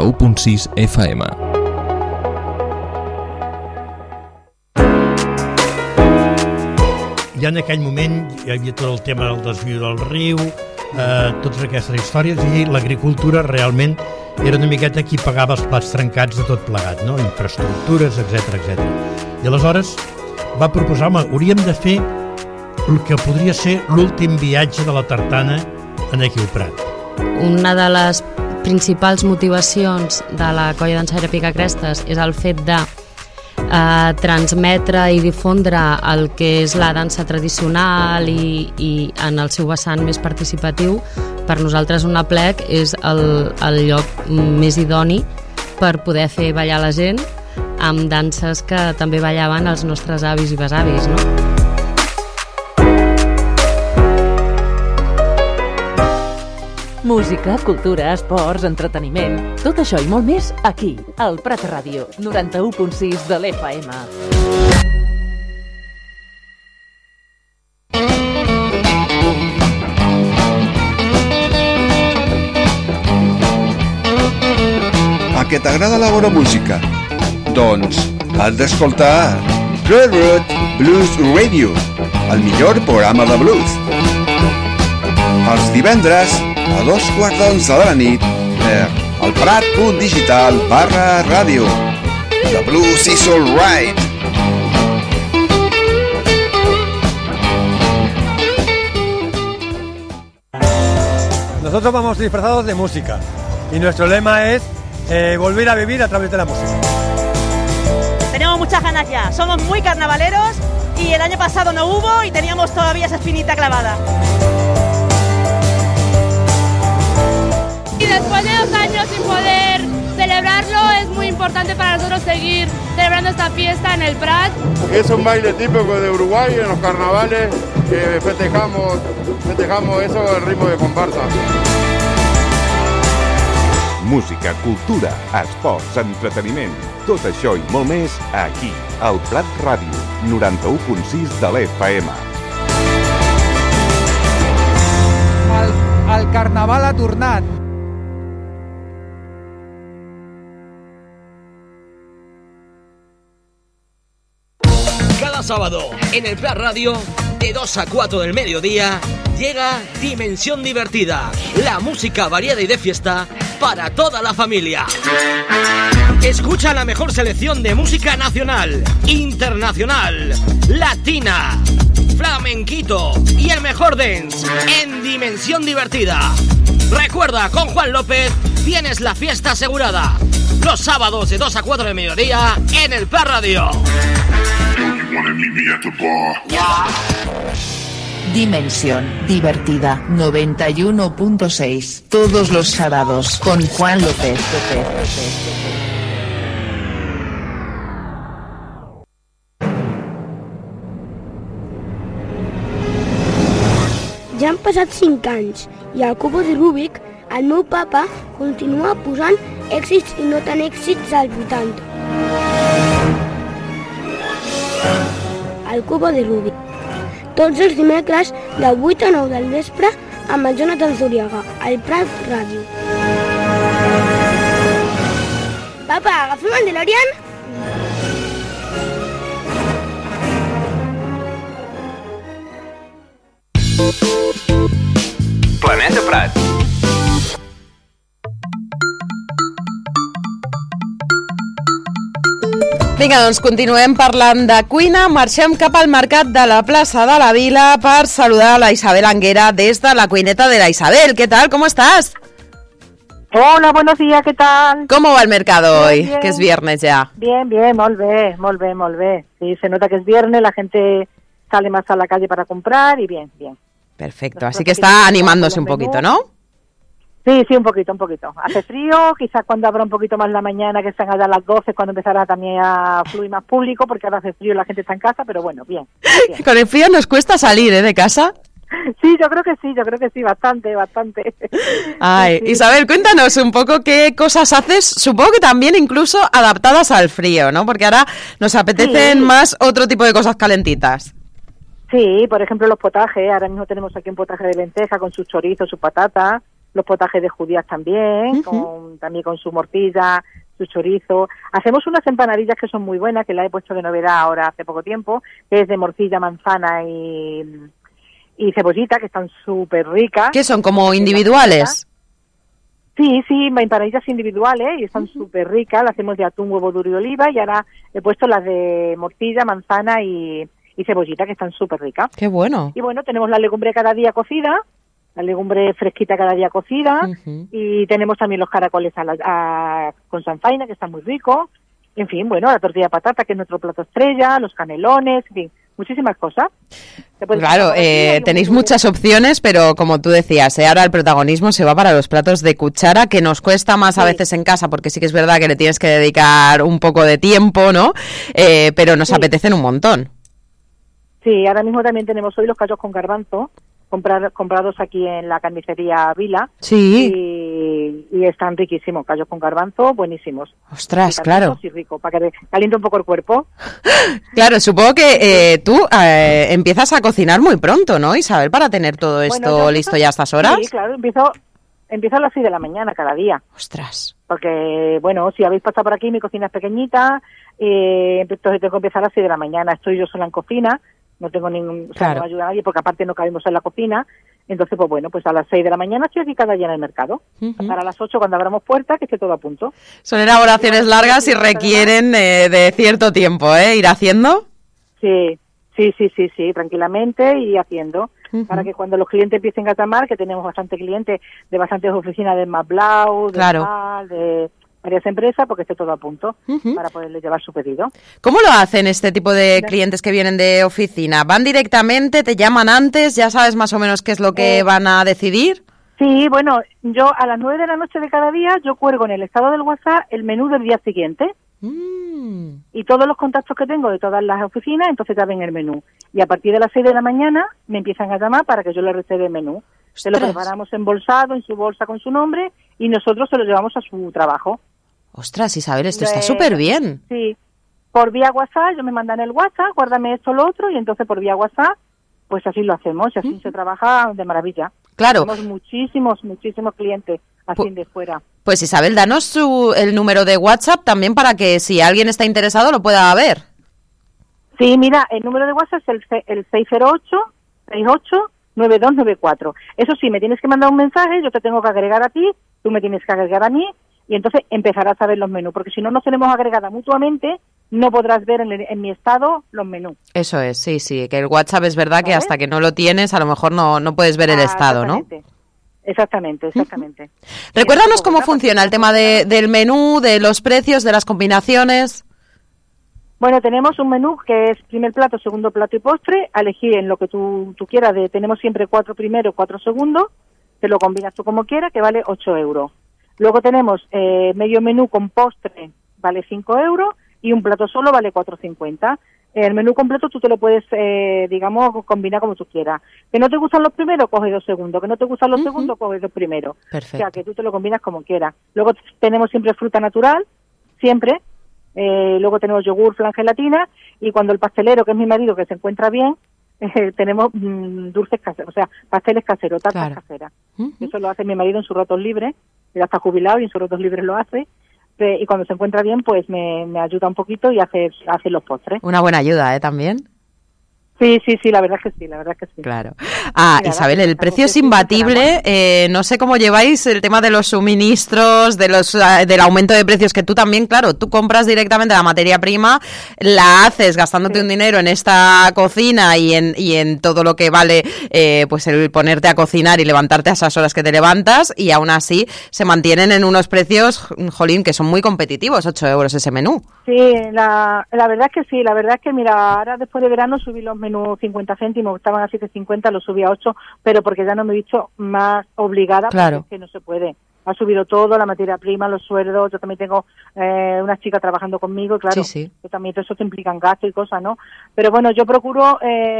91.6 FM. Ja en aquell moment hi havia tot el tema del desviu del riu, totes aquestes històries, i l'agricultura realment era una miqueta qui pagava els plats trencats de tot plegat, no? Infraestructures, etc. I aleshores va proposar, home, hauríem de fer el que podria ser l'últim viatge de la tartana en aquí al Prat. Una de les principals motivacions de la Colla Dansaire Picacrestes és el fet de transmetre i difondre el que és la dansa tradicional i en el seu vessant més participatiu. Per nosaltres un aplec és el lloc més idoni per poder fer ballar la gent amb danses que també ballaven els nostres avis i besavis, no? Música, cultura, esports, entreteniment... Tot això i molt més aquí, al Prat Ràdio, 91.6 de l'FM. A què t'agrada la bona música? Doncs has d'escoltar Railroad Blues Radio, el millor programa de blues. Els divendres a 2:15 de la nit per alprat.digital/ràdio. The blues is all right. Nosotros vamos disfrazados de música y nuestro lema es volver a vivir a través de la música. Tenemos muchas ganas ya, somos muy carnavaleros y el año pasado no hubo y teníamos todavía esa espinita clavada. Y después de 2 años sin poder celebrarlo, es muy importante para nosotros seguir celebrando esta fiesta en el Prat. Es un baile típico de Uruguay en los carnavales, que festejamos eso al ritmo de comparsa. Música, cultura, esports, entreteniment, tot això i molt més aquí, al Prat Ràdio, 91.6 de l'FM. El carnaval ha tornat. Cada sábado, en el Prat Radio, de 2 a 4 del mediodía, llega Dimensión Divertida, la música variada y de fiesta para toda la familia. Escucha la mejor selección de música nacional, internacional, latina, flamenquito y el mejor dance en Dimensión Divertida. Recuerda, con Juan López tienes la fiesta asegurada. Los sábados de 2 a 4 del mediodía en el Prat Radio. Dimensión Divertida 91.6 todos los sábados con Juan López. Ja han passat 5 anys i al cubo de Rubik el meu papa continua posant èxits i no tan èxits als 80. El cubo de Rubik. Tots els dimecres de 8 a 9 del vespre amb el Jonathan Zuriaga, al Prat Ràdio. Papa, agafem el DeLorean? Planeta Prat. Vinga, doncs continuem parlant de cuina. Marxem cap al mercat de la plaça de la Vila per saludar a la Isabel Anguera des de la cuineta de la Isabel. ¿Qué tal? ¿Cómo estás? Hola, buenos días, ¿qué tal? ¿Cómo va el mercado hoy? Bien. Que es viernes ya. Bien, molt bé. Sí, se nota que es viernes, la gente sale más a la calle para comprar y bien. Perfecto, así que está animándose un poquito, ¿no? Sí, un poquito. Hace frío, quizás cuando abra un poquito más la mañana, que están allá a las 12, cuando empezará también a fluir más público, porque ahora hace frío y la gente está en casa, pero bueno, bien. Con el frío nos cuesta salir, de casa. Sí, yo creo que sí, bastante. Ay, sí. Isabel, cuéntanos un poco qué cosas haces, supongo que también incluso adaptadas al frío, ¿no? Porque ahora nos apetecen más otro tipo de cosas calentitas. Sí, por ejemplo los potajes, ahora mismo tenemos aquí un potaje de lenteja con sus chorizos, sus patatas, los potajes de judías también, también con su morcilla, su chorizo. Hacemos unas empanadillas que son muy buenas, que la he puesto de novedad ahora hace poco tiempo, que es de morcilla, manzana y cebollita, que están súper ricas. ¿Qué son, como individuales? Sí, empanadillas individuales y están súper ricas. Las hacemos de atún, huevo duro y oliva, y ahora he puesto las de morcilla, manzana y cebollita, que están súper ricas. ¡Qué bueno! Y bueno, tenemos la legumbre cada día cocida, la legumbre fresquita cada día cocida, y tenemos también los caracoles con sanfaina, que están muy ricos. En fin, bueno, la tortilla de patata, que es nuestro plato estrella, los canelones, en fin, muchísimas cosas. Claro, tenéis muchas opciones, pero como tú decías, ahora el protagonismo se va para los platos de cuchara, que nos cuesta más a veces en casa, porque sí que es verdad que le tienes que dedicar un poco de tiempo, ¿no? Pero nos apetecen un montón. Sí, ahora mismo también tenemos hoy los callos con garbanzo, comprados aquí en la carnicería Vila. Sí. Y están riquísimos, callos con garbanzo, buenísimos. Ostras, claro. Y rico, para que caliente un poco el cuerpo. Claro, supongo que tú empiezas a cocinar muy pronto, ¿no, Isabel, para tener todo esto listo ya a estas horas? Sí, claro, empiezo a las 6 de la mañana cada día. Ostras. Porque, bueno, si habéis pasado por aquí, mi cocina es pequeñita, entonces tengo que empezar a las 6 de la mañana. Estoy yo sola en cocina, no tengo ningún... O sea, no me ayuda a nadie, porque aparte no cabemos en la cocina. Entonces, pues bueno, pues a las 6 de la mañana estoy aquí cada día en el mercado. Para las 8, cuando abramos puertas, que esté todo a punto. Son elaboraciones largas y requieren de cierto tiempo, ir haciendo. Sí, tranquilamente y haciendo. Para que cuando los clientes empiecen a llamar, que tenemos bastantes clientes de bastantes oficinas de Mablau, de varias empresas, porque esté todo a punto para poderles llevar su pedido. ¿Cómo lo hacen este tipo de clientes que vienen de oficina? ¿Van directamente, te llaman antes, ya sabes más o menos qué es lo que van a decidir? Sí, bueno, yo a las 9 de la noche de cada día, yo cuelgo en el estado del WhatsApp el menú del día siguiente. Y todos los contactos que tengo de todas las oficinas, entonces ya ven el menú. Y a partir de las 6 de la mañana me empiezan a llamar para que yo les reserve el menú. Se lo preparamos embolsado en su bolsa con su nombre y nosotros se lo llevamos a su trabajo. Ostras, Isabel, esto está súper bien. Sí, por vía WhatsApp, yo me mandan el WhatsApp, guárdame esto, lo otro, y entonces por vía WhatsApp, pues así lo hacemos, y así se trabaja de maravilla. Claro. Tenemos muchísimos clientes así de fuera. Pues Isabel, danos el número de WhatsApp también para que si alguien está interesado lo pueda ver. Sí, mira, el número de WhatsApp es el 608-68-9294. Eso sí, me tienes que mandar un mensaje, yo te tengo que agregar a ti, tú me tienes que agregar a mí, y entonces empezarás a ver los menús, porque si no nos tenemos agregada mutuamente, no podrás ver en mi estado los menús. Eso es, sí, que el WhatsApp es verdad que hasta que no lo tienes, a lo mejor no puedes ver el estado, ¿no? Exactamente. Recuérdanos cómo funciona el tema del menú, de los precios, de las combinaciones. Bueno, tenemos un menú que es primer plato, segundo plato y postre, a elegir en lo que tú quieras. Tenemos siempre 4 primeros, 4 segundos, te lo combinas tú como quieras, que vale 8 euros. Luego tenemos medio menú con postre, vale 5 euros, y un plato solo vale 4,50. El menú completo tú te lo puedes, combinar como tú quieras. Que no te gustan los primeros, coge 2 segundos. Que no te gustan los segundos, coge 2 primeros. Perfecto. O sea, que tú te lo combinas como quieras. Luego tenemos siempre fruta natural, siempre. Luego tenemos yogur, flan, gelatina. Y cuando el pastelero, que es mi marido, que se encuentra bien, tenemos dulces caseros, o sea, pasteles caseros, tartas caseras. Eso lo hace mi marido en sus ratos libres. Él está jubilado y en sus ratos libres lo hace. Y cuando se encuentra bien, pues me ayuda un poquito y hace los postres. Una buena ayuda, también. Sí, la verdad es que sí. Claro. Isabel, el precio es imbatible. No sé cómo lleváis el tema de los suministros, del aumento de precios, que tú también, claro, tú compras directamente la materia prima, la haces gastándote un dinero en esta cocina y en todo lo que vale pues el ponerte a cocinar y levantarte a esas horas que te levantas, y aún así se mantienen en unos precios, jolín, que son muy competitivos, 8 euros ese menú. Sí, la verdad es que sí, la verdad es que mira, ahora después de verano subí los menús 50 céntimos, estaban a 7,50, los subí a 8, pero porque ya no me he visto más obligada, claro, porque es que no se puede. Ha subido todo, la materia prima, los sueldos, yo también tengo una chica trabajando conmigo, claro, que también todo eso te implican gastos y cosas, ¿no? Pero bueno, yo procuro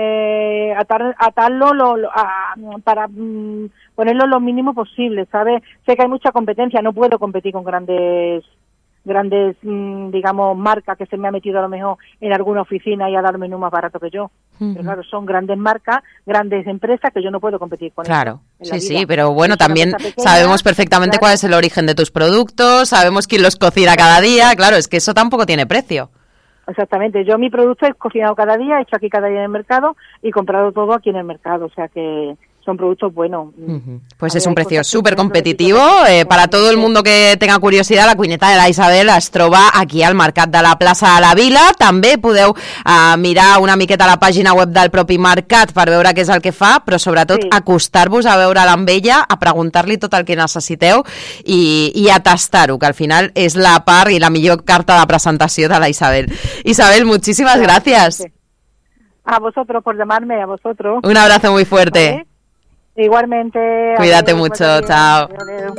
atarlo para ponerlo lo mínimo posible, ¿sabes? Sé que hay mucha competencia, no puedo competir con grandes digamos, marcas que se me ha metido a lo mejor en alguna oficina y a dar menú más barato que yo. Pero claro, son grandes marcas, grandes empresas que yo no puedo competir con Claro, ellas. sí, pero bueno, Es una también cosa pequeña, sabemos perfectamente cuál es el origen de tus productos, sabemos quién los cocina cada día, claro, es que eso tampoco tiene precio. Exactamente, yo mi producto he cocinado cada día, he hecho aquí cada día en el mercado y comprado todo aquí en el mercado, o sea que son productos buenos. Pues es un precio súper competitivo. Para todo el mundo que tenga curiositat, la cuineta de la Isabel es troba aquí al Mercat de la plaça de la Vila. També podeu mirar una miqueta la pàgina web del propi mercat per veure què és el que fa, però sobretot acostar-vos a veure-la amb ella, a preguntar-li tot el que necessiteu i a tastar-ho, que al final és la part i la millor carta de presentació de la Isabel. Isabel, muchísimas gracias. A vosotros por llamarme, a vosotros. Un abrazo muy fuerte. ¿Vale? Igualmente. Cuídate mucho, chao. Adiós.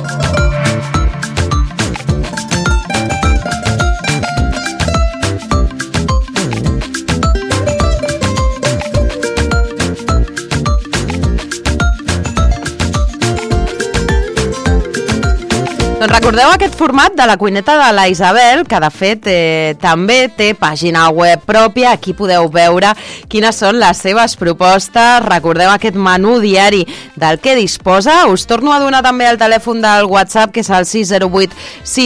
Doncs recordeu aquest format de la cuineta de la Isabel, que de fet també té pàgina web pròpia, aquí podeu veure quines són les seves propostes, recordeu aquest menú diari del que disposa, us torno a donar també el telèfon del WhatsApp, que és el 608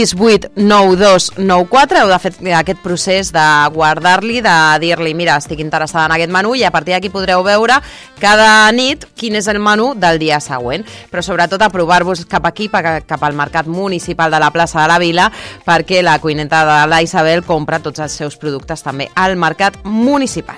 689294, heu de fer aquest procés de guardar-li, de dir-li, mira, estic interessada en aquest menú, i a partir d'aquí podreu veure cada nit quin és el menú del dia següent, però sobretot aprovar-vos cap aquí, cap al mercat municipal de la plaça de la Vila, perquè la cuineta de la Isabel compra tots els seus productes també al mercat municipal.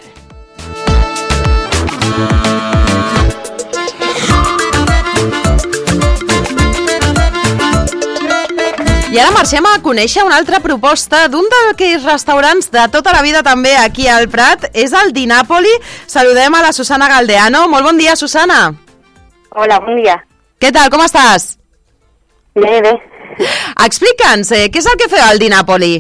I ara marxem a conèixer una altra proposta d'un d'aquells restaurants de tota la vida també aquí al Prat, és el Di Napoli. Saludem a la Susana Galdeano. Molt bon dia, Susana. Hola, bon dia. Què tal, com estàs? Bé. Explica'ns, què és el que feu al Di Napoli?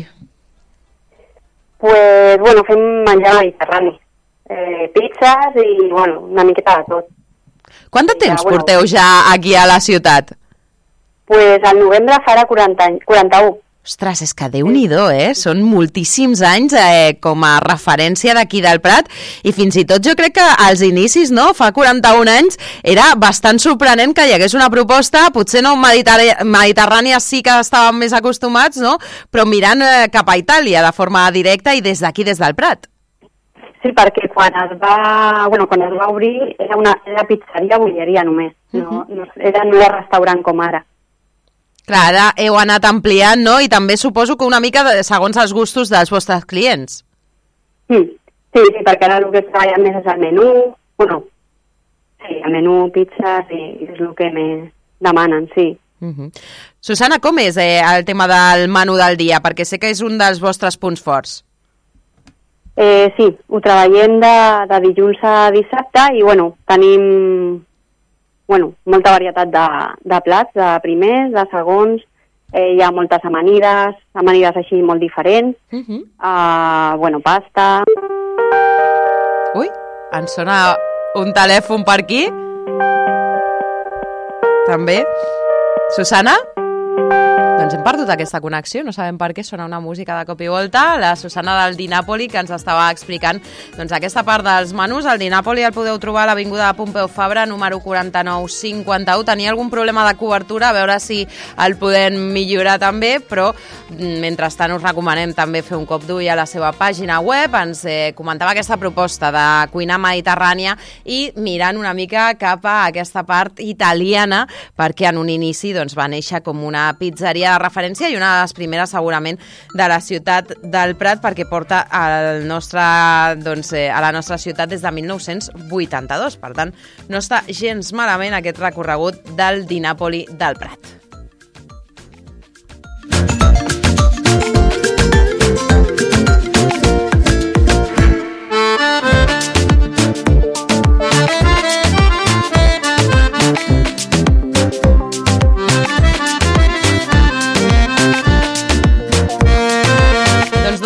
Pues, bueno, fem menjar mediterrani. Pizzas i, bueno, una miqueta de tot. Quant de temps porteu ja aquí a la ciutat? Pues al novembre farà 41. Ostres, és que Déu-n'hi-do, Són moltíssims anys com a referència d'aquí del Prat, i fins i tot jo crec que als inicis, no?, fa 41 anys, era bastant sorprenent que hi hagués una proposta, potser no mediterrània sí que estàvem més acostumats, no?, però mirant cap a Itàlia de forma directa i des d'aquí, des del Prat. Sí, perquè quan es va obrir era pizzeria, bolleria només, no era restaurant com ara. Clar, ara heu anat ampliant, no? I també suposo que una mica segons els gustos dels vostres clients. Sí, perquè ara el que treballa més és el menú, el menú, pizzas, i és el que més demanen, sí. Susana, com és el tema del menú del dia? Perquè sé que és un dels vostres punts forts. Sí, ho treballem de dilluns a dissabte i, tenim molta varietat de plats, de primers, de segons, hi ha moltes amanides així molt diferents, pasta... Ui, ens sona un telèfon per aquí. També. Susana? Doncs hem perdut aquesta connexió, no sabem per què, sona una música de cop i volta. La Susana del Di Napoli, que ens estava explicant aquesta part dels menús. El Di Napoli el podeu trobar a l'avinguda de Pompeu Fabra, número 4951. Tenia algun problema de cobertura, a veure si el podem millorar també, però mentrestant us recomanem també fer un cop d'ull a la seva pàgina web. Ens comentava aquesta proposta de cuina mediterrània i mirant una mica cap a aquesta part italiana, perquè en un inici va néixer com una pizzeria de referència i una de les primeres segurament de la ciutat del Prat, perquè porta a la nostra ciutat des de 1982. Per tant, no està gens malament aquest recorregut del Di Napoli del Prat.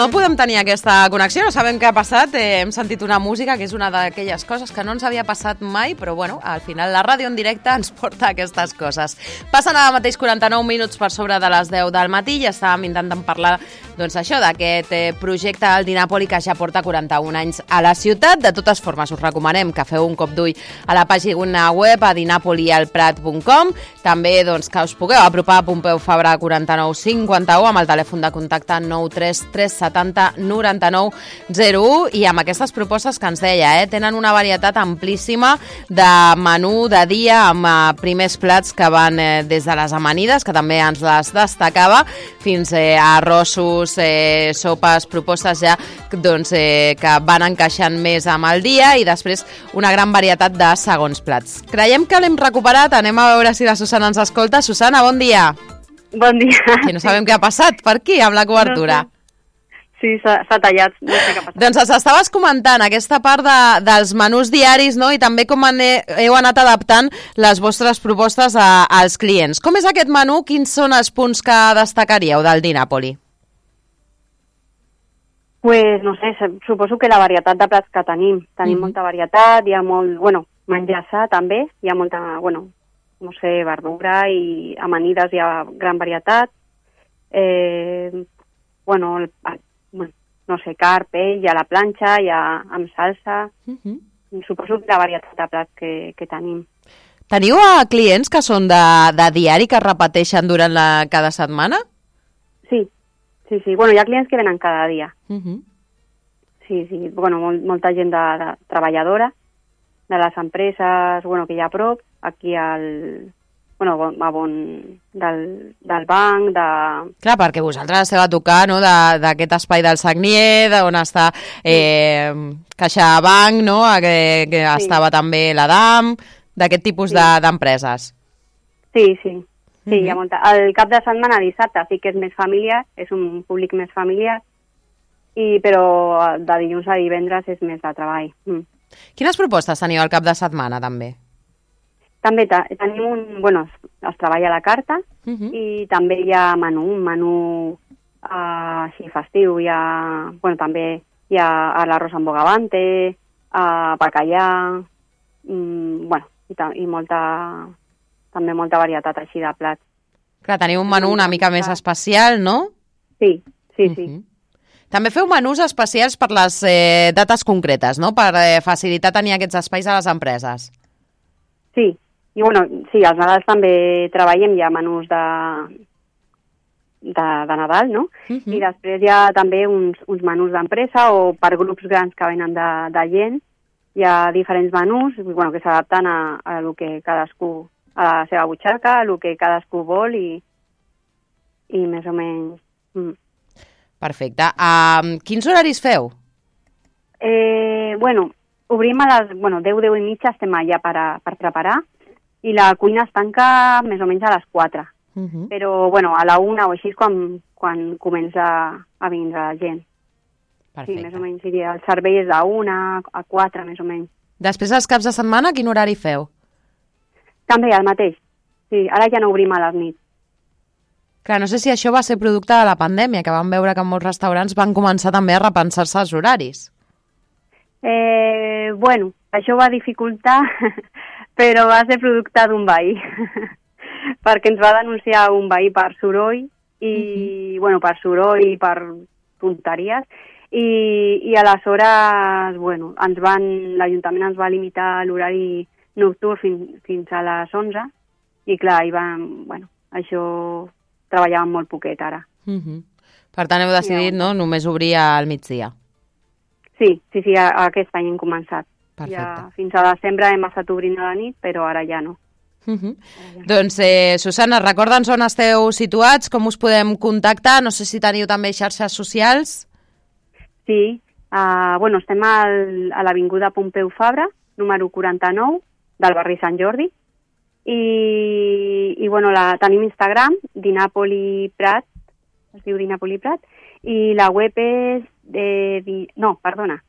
no podem tenir aquesta connexió, no sabem què ha passat, hem sentit una música que és una d'aquelles coses que no ens havia passat mai, però bueno, al final la ràdio en directe ens porta aquestes coses. Passen ara mateix 49 minuts per sobre de les 10 del matí i estàvem intentant parlar doncs això, d'aquest projecte al Dinàpoli que ja porta 41 anys a la ciutat. De totes formes, us recomanem que feu un cop d'ull a la pàgina web a dinapolialprat.com, també doncs, que us pugueu apropar a Pompeu Fabra 4951 amb el telèfon de contacte 93370 9901 i amb aquestes propostes que ens deia, tenen una varietat amplíssima de menú de dia amb primers plats que van des de les amanides, que també ens les destacava, fins a arrossos, sopes, propostes ja doncs, que van encaixant més amb el dia i després una gran varietat de segons plats. Creiem que l'hem recuperat, anem a veure si la Susana ens escolta. Susana, bon dia. Bon dia. Que no sabem què ha passat per aquí amb la cobertura. No sé. Sí, s'ha tallat, no sé què ha passat. Doncs ens estaves comentant aquesta part dels menús diaris, no? I també com heu anat adaptant les vostres propostes als clients. Com és aquest menú? Quins són els punts que destacaríeu del Dinàpoli? Pues no sé, suposo que la varietat de plats que tenim. Tenim molta varietat, hi ha molt, menjar sa també, hi ha molta, no sé, verdura i amanides, hi ha gran varietat. No sé, carn, pell, hi ha la planxa, hi ha amb salsa. Suposo que la varietat de plats que tenim. Teniu clients que són de diari, que repeteixen durant cada setmana? Sí. Hi ha clients que venen cada dia. Sí. Molta gent de treballadora, de les empreses que hi ha a prop, aquí del banc, Clar, perquè vosaltres esteu a tocar, no?, d'aquest espai del Sagnier, on està CaixaBank, no?, que estava també l'Adam, d'aquest tipus d'empreses. Sí, hi ha molta. El cap de setmana, dissabte, sí que és més familiar, és un públic més familiar, però de dilluns a divendres és més de treball. Quines propostes teniu al cap de setmana, també? També tenim es treballa a la carta i també hi ha un menú així festiu. També hi ha l'arròs amb bogavante, bacallà, i també molta varietat així de plats. Clar, teniu un menú una mica més especial, no? Sí. També feu menús especials per les dates concretes, no?, per facilitar tenir aquests espais a les empreses. Sí, i als Nadals també treballem ja menús de Nadal, no? I després hi ha també uns menús d'empresa o per grups grans que venen de gent. Hi ha diferents menús que s'adapten a lo que cadascú, a la seva butxaca, a lo que cadascú vol i més o menys. Perfecte. Quins horaris feu? Obrim a les 10 i mitja, estem allà per preparar, i la cuina es tanca més o menys a les 4. Però a la 1 o així és quan comença a vindre la gent. Perfecte. Sí, més o menys, el servei és de 1 a 4, més o menys. Després, els caps de setmana, quin horari feu? També el mateix. Sí, ara ja no obrim a les nits. Clar, no sé si això va ser producte de la pandèmia, que vam veure que molts restaurants van començar també a repensar-se els horaris. Això va dificultar, però va ser producte d'un veí, perquè ens va denunciar un veí per soroll, per soroll i per tonteries, i aleshores, l'Ajuntament ens va limitar l'horari nocturn fins a les 11, i clar, això treballàvem molt poquet ara. Per tant, heu decidit només obrir al migdia. Sí, aquest any hem començat. Perfecte. Ja, fins a desembre hem estat obrint a la nit, però ara ja no. Doncs, Susana, recorda'ns on esteu situats, com us podem contactar, no sé si teniu també xarxes socials. Sí, estem a l'avinguda Pompeu Fabra, número 49, del barri Sant Jordi, i tenim Instagram, Dinàpoli Prat, es diu Dinàpoli Prat, i la web és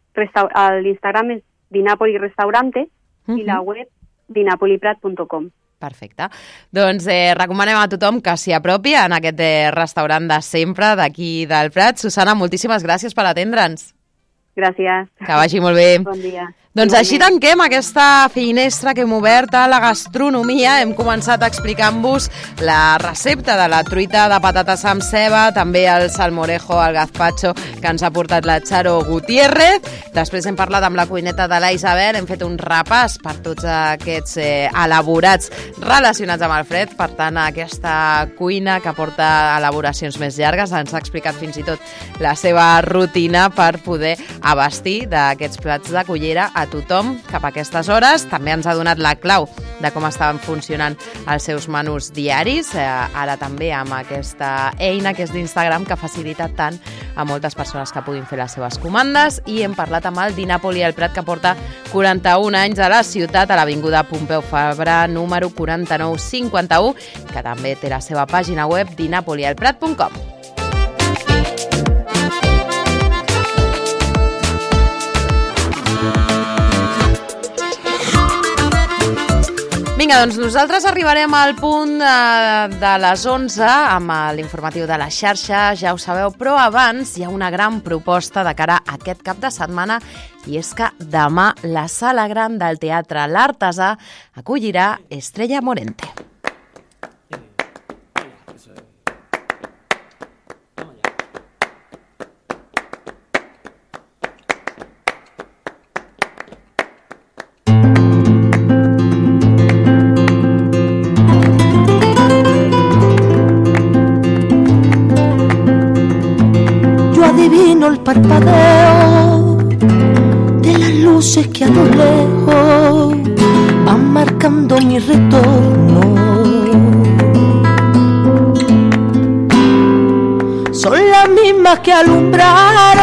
l'Instagram és Dinàpoli Restaurante i la web dinapoliprat.com. Perfecte. Doncs recomanem a tothom que s'hi apropi en aquest restaurant de sempre d'aquí del Prat. Susana, moltíssimes gràcies per atendre'ns. Gràcies. Que vagi molt bé. Bon dia. Doncs així tanquem aquesta finestra que hem obert a la gastronomia. Hem començat explicant-vos la recepta de la truita de patates amb ceba, també el salmorejo, el gazpacho, que ens ha portat la Charo Gutiérrez. Després hem parlat amb la cuineta de la Isabel, hem fet un repàs per tots aquests elaborats relacionats amb el fred. Per tant, aquesta cuina que porta elaboracions més llargues ens ha explicat fins i tot la seva rutina per poder abastir d'aquests plats de cullera a tothom cap a aquestes hores. També ens ha donat la clau de com estaven funcionant els seus menús diaris, ara també amb aquesta eina que és d'Instagram, que facilita tant a moltes persones que puguin fer les seves comandes. I hem parlat amb el Dinàpoli al Prat, que porta 41 anys a la ciutat, a l'avinguda Pompeu Fabra, número 4951, que també té la seva pàgina web dinapolialprat.com. Vinga, doncs nosaltres arribarem al punt de les 11 amb l'informatiu de la xarxa, ja ho sabeu, però abans hi ha una gran proposta de cara a aquest cap de setmana, i és que demà la Sala Gran del Teatre L'Artesà acollirà Estrella Morente. El parpadeo de las luces que a lo lejos van marcando mi retorno. Son las mismas que alumbraron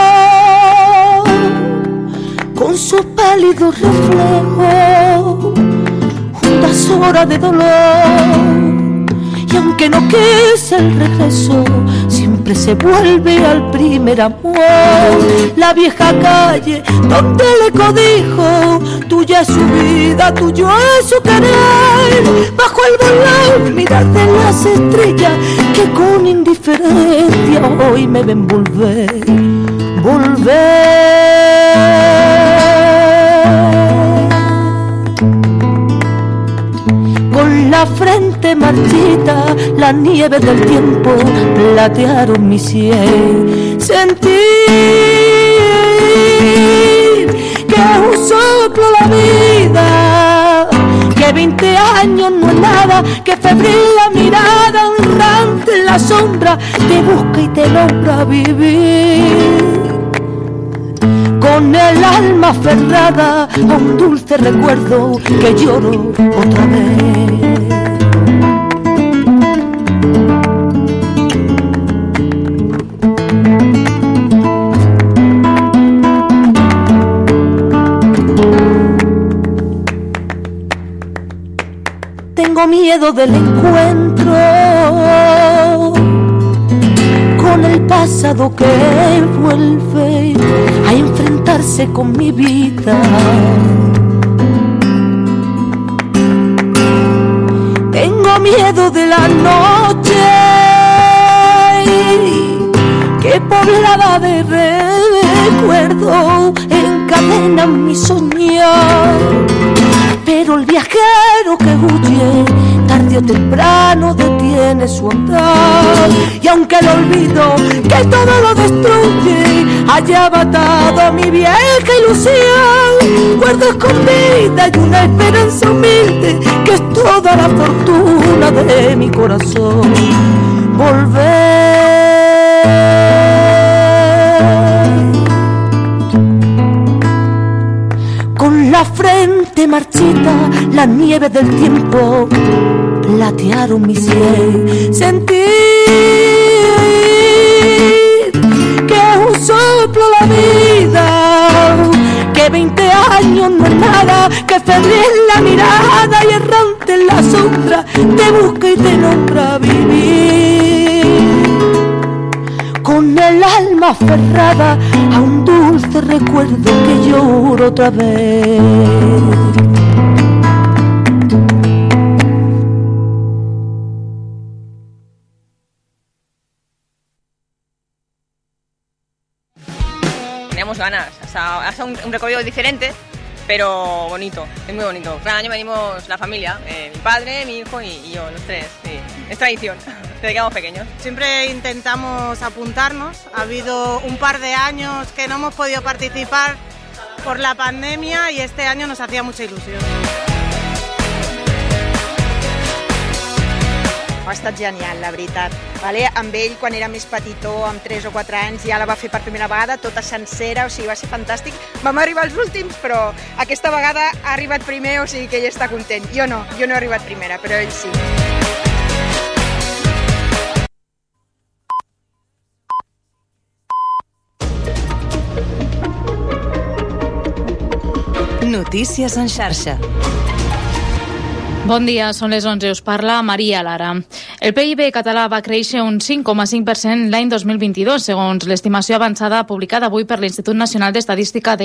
con sus pálidos reflejos juntas horas de dolor. Y aunque no quise el regreso, siempre se vuelve al primer amor. La vieja calle donde le codijo, tuya es su vida, tuyo es su querer. Bajo el volante mirar de las estrellas que con indiferencia hoy me ven volver, Con la frente marchita, la nieve del tiempo platearon mi sien. Sentir que es un soplo la vida, que 20 años no es nada, que febril la mirada honrante en la sombra te busca y te logra vivir. Con el alma aferrada a un dulce recuerdo que lloro otra vez. Tengo miedo del encuentro con el pasado que vuelve a enfrentarse con mi vida. Tengo miedo de la noche que poblada de recuerdo encadena mi soñar. Pero el viajero que huye, tarde o temprano detiene su andar. Y aunque el olvido que todo lo destruye haya matado mi vieja ilusión, guardo escondida y una esperanza humilde que es toda la fortuna de mi corazón. Con la frente marchita, la nieve del tiempo platearon mi sien. Sentir que es un soplo la vida, que 20 años no es nada, que febril la mirada y errante en la sombra te busca y te nombra vivir. Con el alma aferrada a un dulce recuerdo que lloro otra vez. teníamos ganas. Ha sido un recorrido diferente, pero bonito, es muy bonito. Cada año venimos la familia, mi padre, mi hijo y yo, los tres. Sí. Es tradición, desde que éramos pequeños. Siempre intentamos apuntarnos. Ha habido un par de años que no hemos podido participar por la pandemia y este año nos hacía mucha ilusión. Ha estat genial, la veritat. Vale? Amb ell, quan era més petitó, amb 3 o 4 anys, ja la va fer per primera vegada, tota sencera, o sigui, va ser fantàstic. Vam arribar als últims, però aquesta vegada ha arribat primer, o sigui que ell està content. Jo no he arribat primera, però ell sí. Notícies en xarxa. Bon dia, són les 11, us parla Maria Lara. El PIB català va créixer un 5,5% l'any 2022, segons l'estimació avançada publicada avui per l'Institut Nacional d'Estadística de